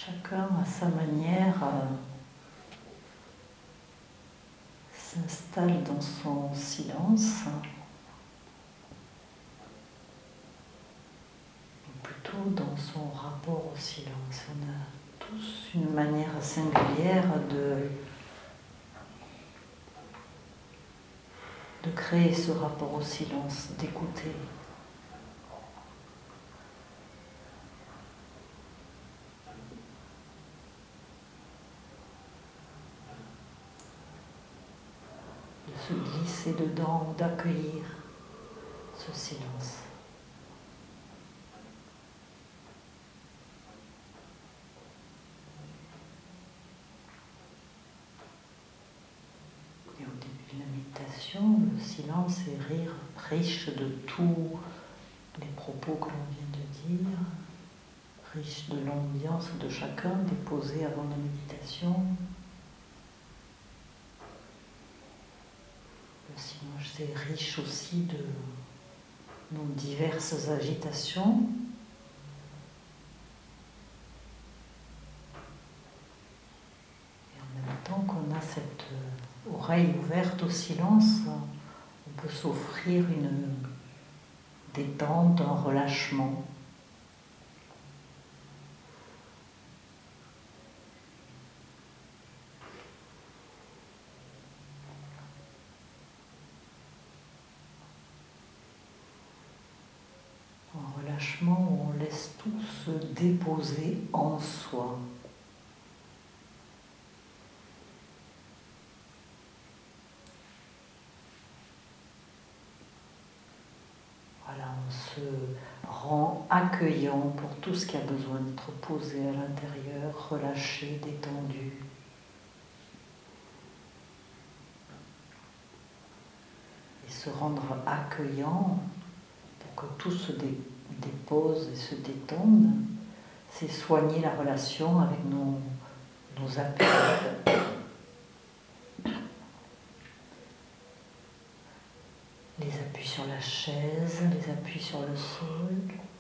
Chacun à sa manière s'installe dans son silence, ou plutôt dans son rapport au silence. On a tous une manière singulière de créer ce rapport au silence, d'écouter. De se glisser dedans, d'accueillir ce silence. Et au début de la méditation, le silence est riche de tous les propos que l'on vient de dire, riche de l'ambiance de chacun déposée avant la méditation. Le silence est riche aussi de nos diverses agitations. Et en même temps qu'on a cette oreille ouverte au silence, on peut s'offrir une détente, un relâchement. Un relâchement où on laisse tout se déposer en soi. Voilà, on se rend accueillant pour tout ce qui a besoin d'être posé à l'intérieur, relâché, détendu. Et se rendre accueillant pour que tout se dépose et se détende, c'est soigner la relation avec nos appuis. Les appuis sur la chaise, les appuis sur le sol.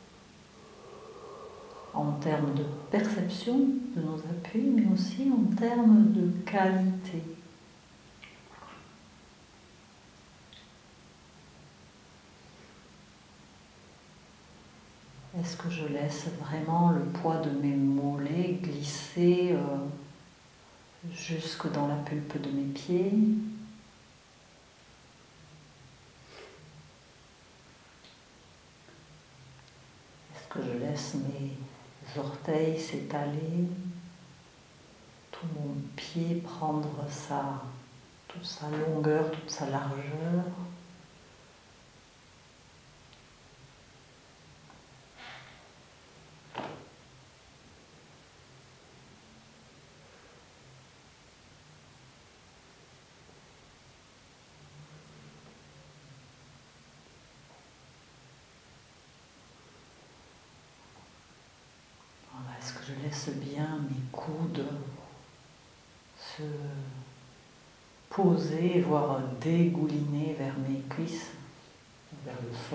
En termes de perception de nos appuis, mais aussi en termes de qualité. Est-ce que je laisse vraiment le poids de mes mollets glisser jusque dans la pulpe de mes pieds ? Est-ce que je laisse mes orteils s'étaler, tout mon pied prendre toute sa longueur, toute sa largeur ? Est-ce que je laisse bien mes coudes se poser, voire dégouliner vers mes cuisses, vers le sol ?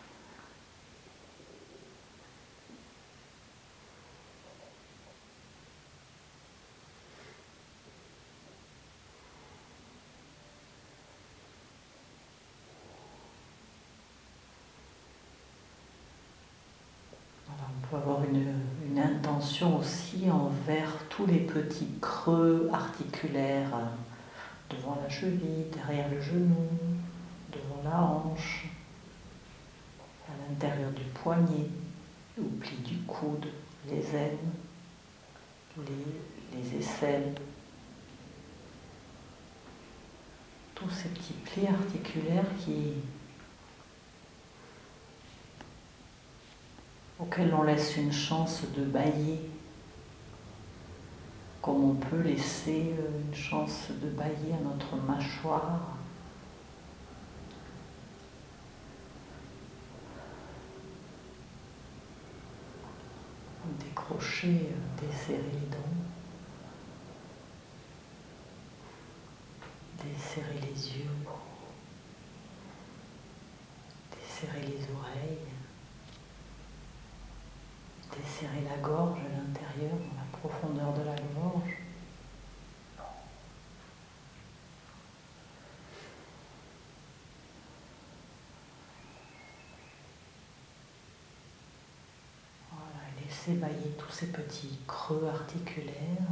Voilà, on peut avoir une intention aussi envers tous les petits creux articulaires devant la cheville, derrière le genou, devant la hanche, à l'intérieur du poignet, au pli du coude, les aines, les aisselles. Tous ces petits plis articulaires auxquels on laisse une chance de bâiller, comme on peut laisser une chance de bâiller à notre mâchoire. Décrocher, desserrer les dents, desserrer les yeux, desserrer les oreilles, desserrer la gorge à l'intérieur, dans la laissez bailler tous ces petits creux articulaires,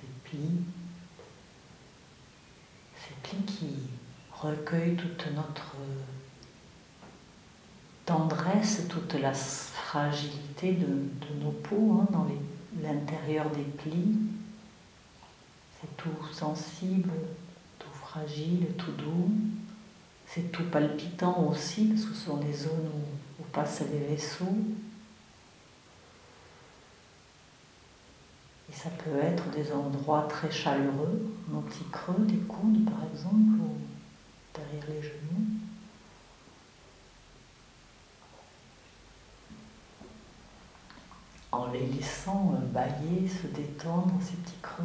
ces plis qui recueillent toute notre tendresse, toute la fragilité de nos peaux dans l'intérieur des plis. C'est tout sensible, tout fragile, tout doux. C'est tout palpitant aussi, parce que ce sont les zones où passent les vaisseaux. Et ça peut être des endroits très chaleureux, nos petits creux des coudes par exemple, ou derrière les genoux. En les laissant bailler, se détendre, ces petits creux.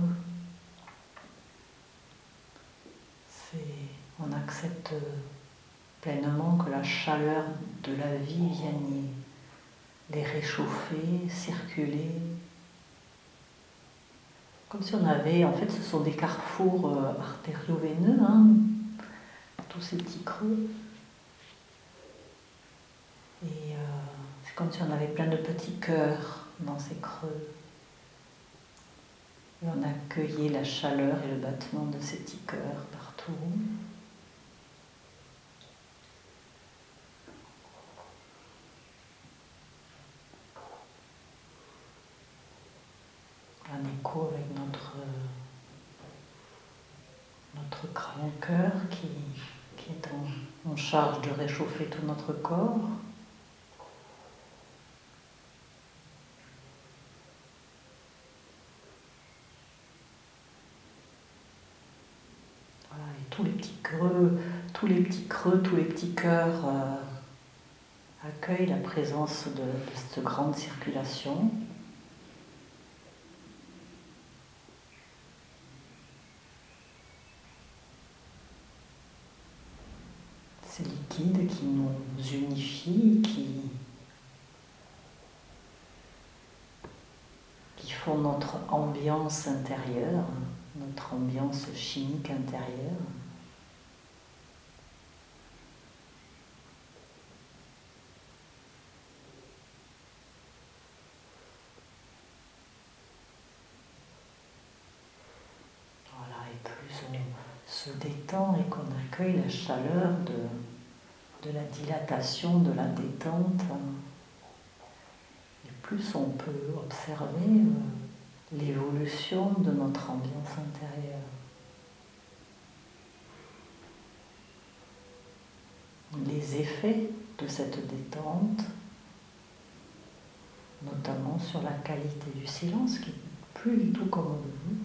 On accepte pleinement que la chaleur de la vie vienne les réchauffer, circuler. Comme si on avait, en fait ce sont des carrefours artério-veineux, tous ces petits creux. Et c'est comme si on avait plein de petits cœurs dans ces creux. Et on accueillait la chaleur et le battement de ces petits cœurs partout. Un écho avec notre grand cœur qui est en charge de réchauffer tout notre corps. Voilà, et tous les petits creux, tous les petits cœurs accueillent la présence de cette grande circulation. Ces liquides qui nous unifient, qui font notre ambiance intérieure, notre ambiance chimique intérieure. Voilà, et plus on se détend et qu'on accueille la chaleur de la dilatation, de la détente, et plus on peut observer l'évolution de notre ambiance intérieure. Les effets de cette détente, notamment sur la qualité du silence, qui n'est plus du tout comme au début.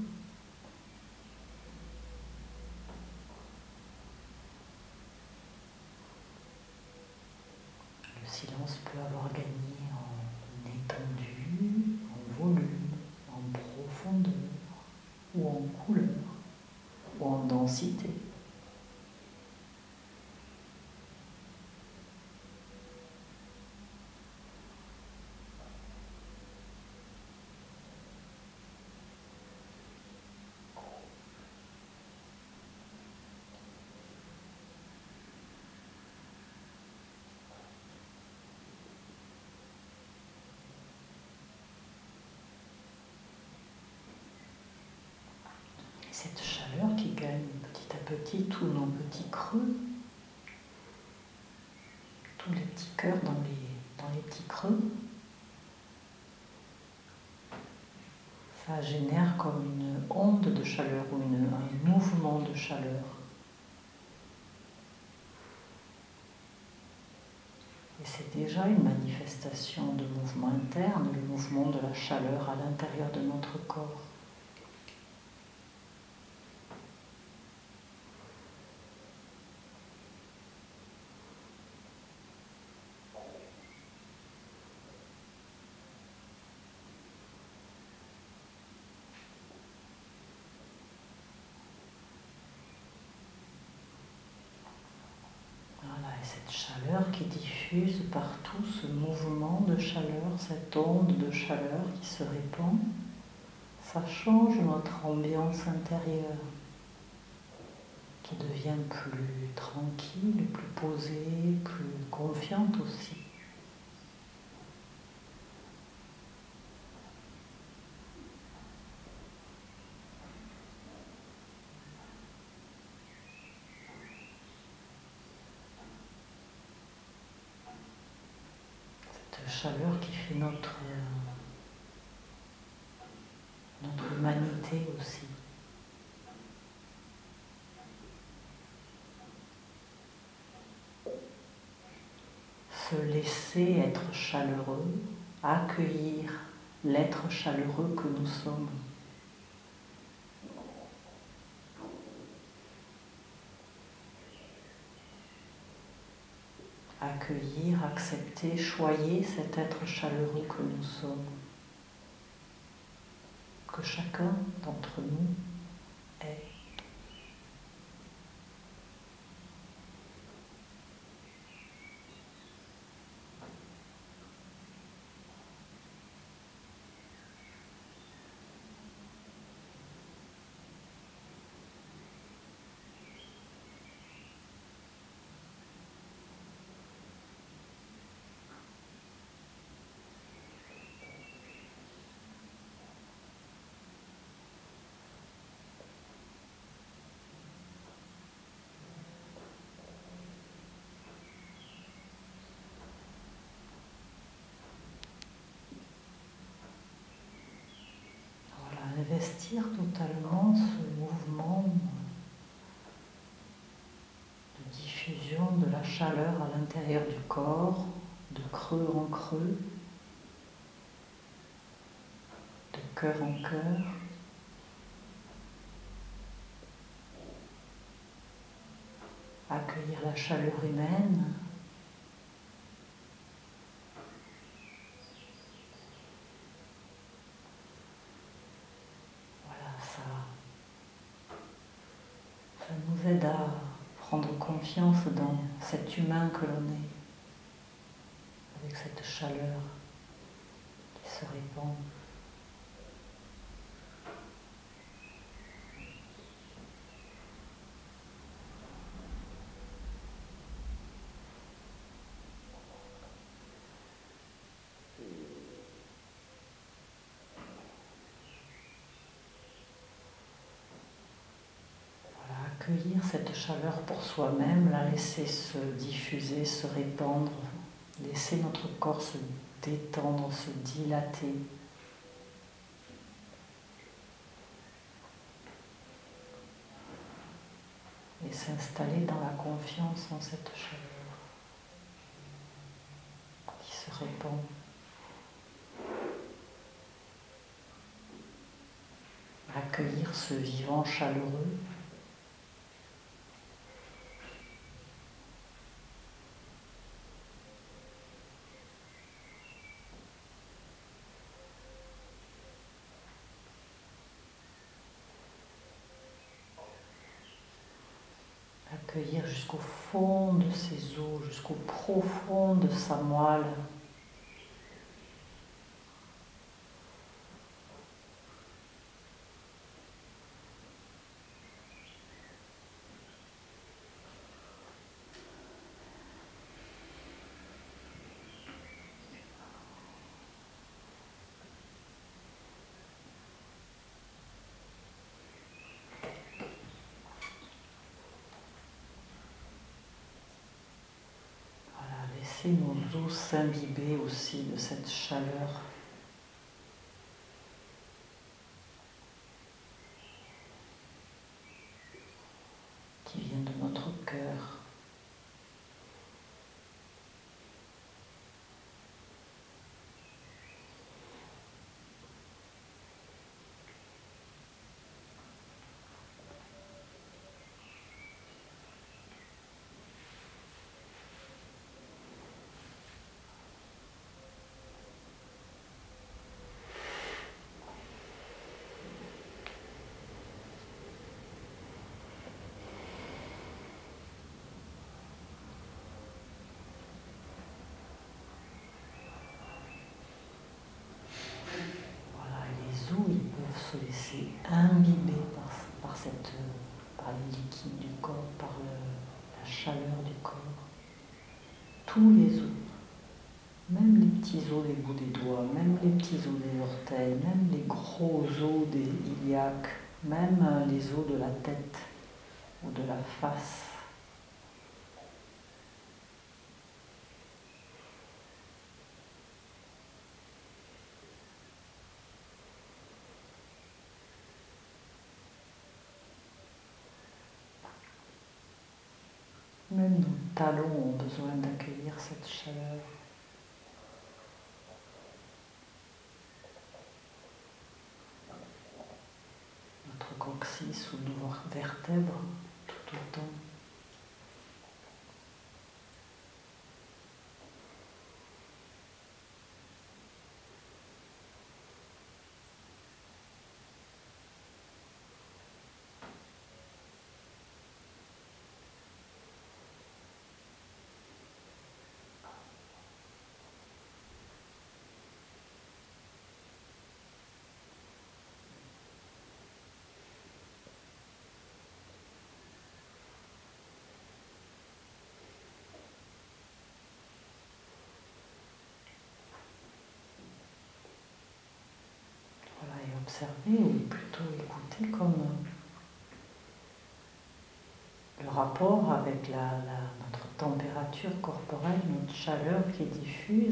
Le silence peut avoir gagné en étendue, en volume, en profondeur, ou en couleur, ou en densité. Cette chaleur qui gagne petit à petit tous nos petits creux, tous les petits cœurs dans les petits creux, ça génère comme une onde de chaleur ou un mouvement de chaleur. Et c'est déjà une manifestation de mouvement interne, le mouvement de la chaleur à l'intérieur de notre corps. Voilà, et cette chaleur qui diffuse partout, ce mouvement de chaleur, cette onde de chaleur qui se répand, ça change notre ambiance intérieure, qui devient plus tranquille, plus posée, plus confiante aussi. chaleur qui fait notre humanité aussi. Se laisser être chaleureux, accueillir l'être chaleureux que nous sommes. Accueillir, accepter, choyer cet être chaleureux que nous sommes, que chacun d'entre nous est. Investir totalement ce mouvement de diffusion de la chaleur à l'intérieur du corps, de creux en creux, de cœur en cœur. Accueillir la chaleur humaine. Ça nous aide à prendre confiance dans cet humain que l'on est, avec cette chaleur qui se répand. Accueillir cette chaleur pour soi-même, la laisser se diffuser, se répandre, laisser notre corps se détendre, se dilater. Et s'installer dans la confiance en cette chaleur qui se répand. Accueillir ce vivant chaleureux. Accueillir jusqu'au fond de ses os, jusqu'au profond de sa moelle. Laisser nos os s'imbiber aussi de cette chaleur. Qui vient de notre cœur. Ils peuvent se laisser imbiber par les liquides du corps, par la chaleur du corps. Tous les os, même les petits os des bouts des doigts, même les petits os des orteils, même les gros os des iliaques, même les os de la tête ou de la face. Même nos talons ont besoin d'accueillir cette chaleur. Notre coccyx ou nos vertèbres tout autant. Voilà, et observer, ou plutôt écouter comme le rapport avec notre température corporelle, notre chaleur qui diffuse.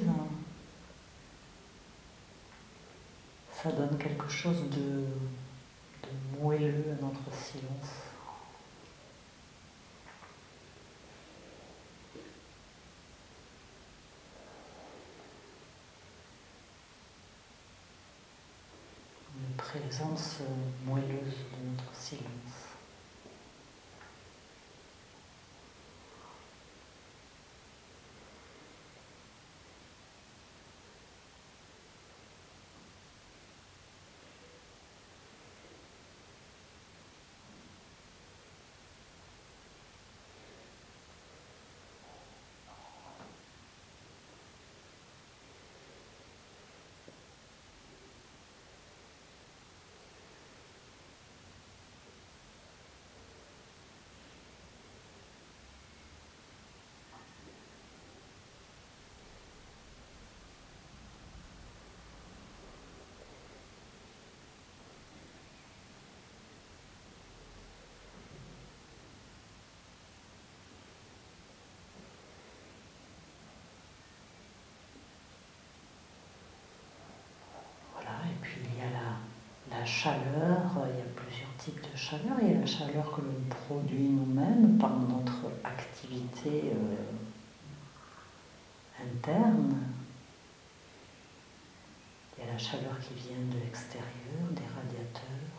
Ça donne quelque chose de moelleux à notre silence. Une présence moelleuse de notre silence. Et puis il y a la chaleur, il y a plusieurs types de chaleur. Il y a la chaleur que l'on produit nous-mêmes par notre activité interne. Il y a la chaleur qui vient de l'extérieur, des radiateurs.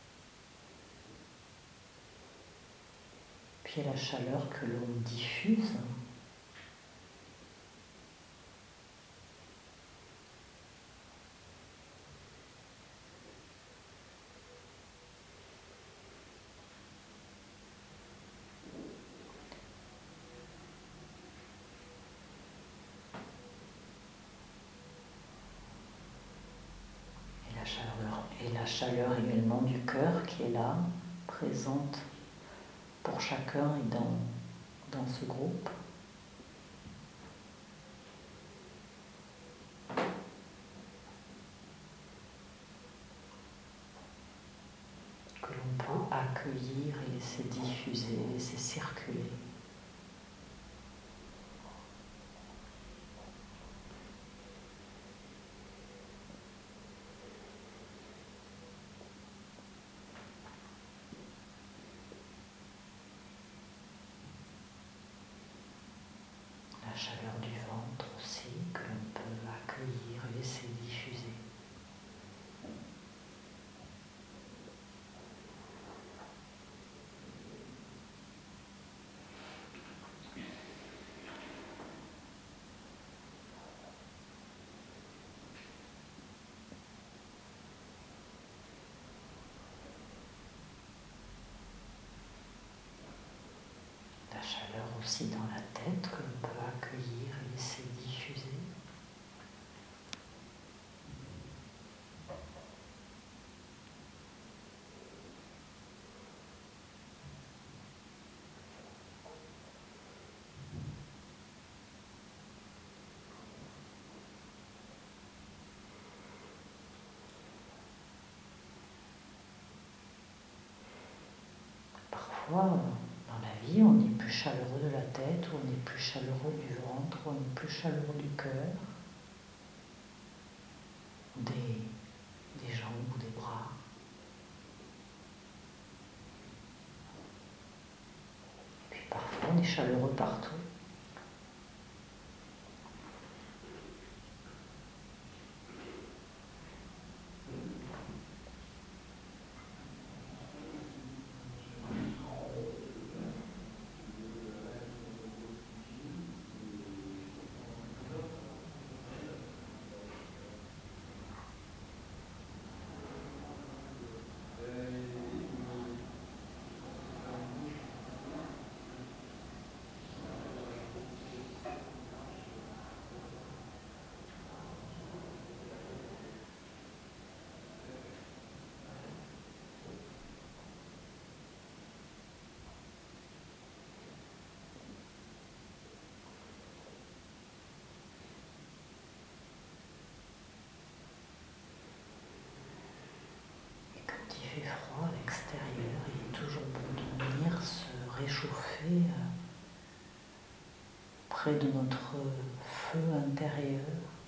Puis il y a la chaleur que l'on diffuse. Et la chaleur également du cœur qui est là, présente pour chacun et dans ce groupe. Que l'on peut accueillir et laisser diffuser, laisser circuler. La chaleur du ventre aussi, que l'on peut accueillir et laisser diffuser. La chaleur aussi dans la tête que l'on peut accueillir et laisser diffuser. Parfois, dans la vie, on est plus chaleureux de la tête, ou on est plus chaleureux du ventre, ou on est plus chaleureux du cœur, des jambes ou des bras. Et puis parfois, on est chaleureux partout. Il fait froid à l'extérieur, il est toujours bon de venir se réchauffer près de notre feu intérieur.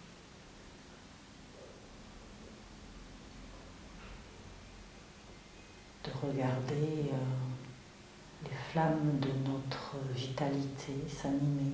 De regarder les flammes de notre vitalité s'animer.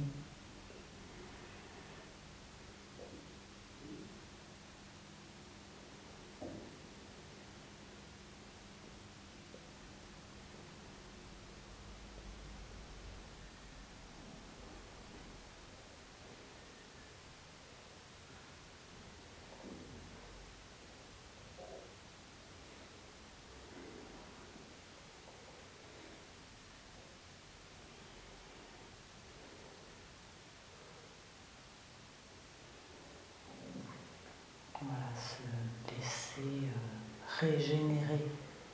Voilà, se laisser régénérer.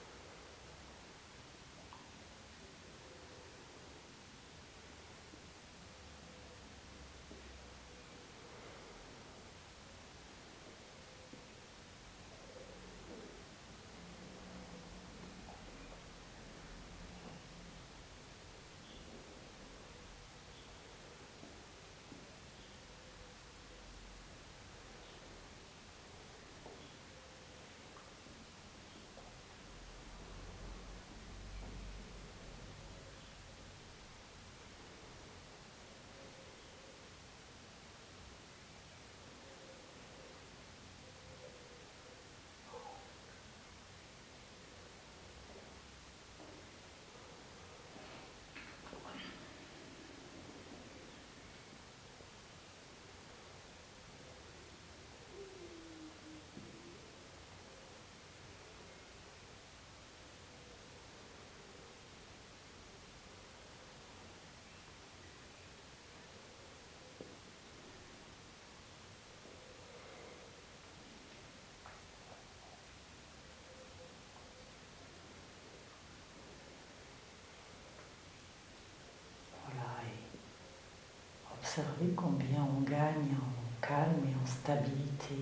Observez combien on gagne en calme et en stabilité.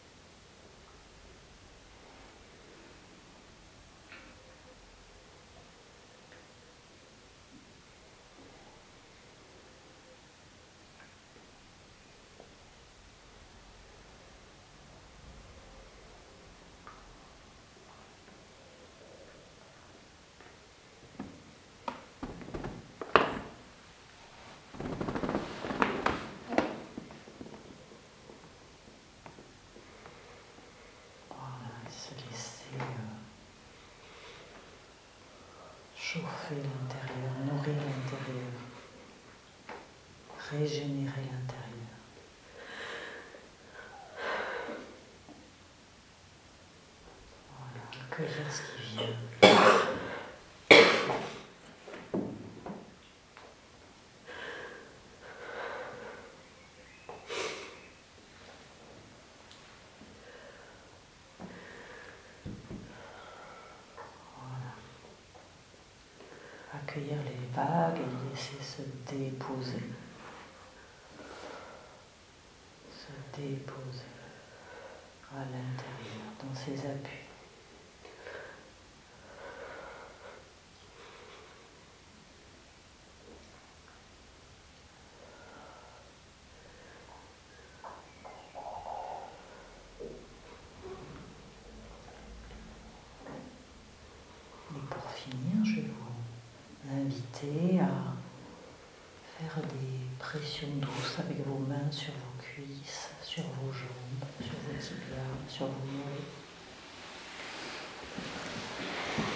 Se laisser chauffer l'intérieur, nourrir l'intérieur, régénérer l'intérieur. Voilà, accueillir ce qui vient. Accueillir les vagues et les laisser se déposer. Se déposer à l'intérieur, dans ses appuis. Et pour finir, je vais vous inviter à Faire des pressions douces avec vos mains sur vos cuisses, sur vos jambes, sur vos tibias, sur vos mollets.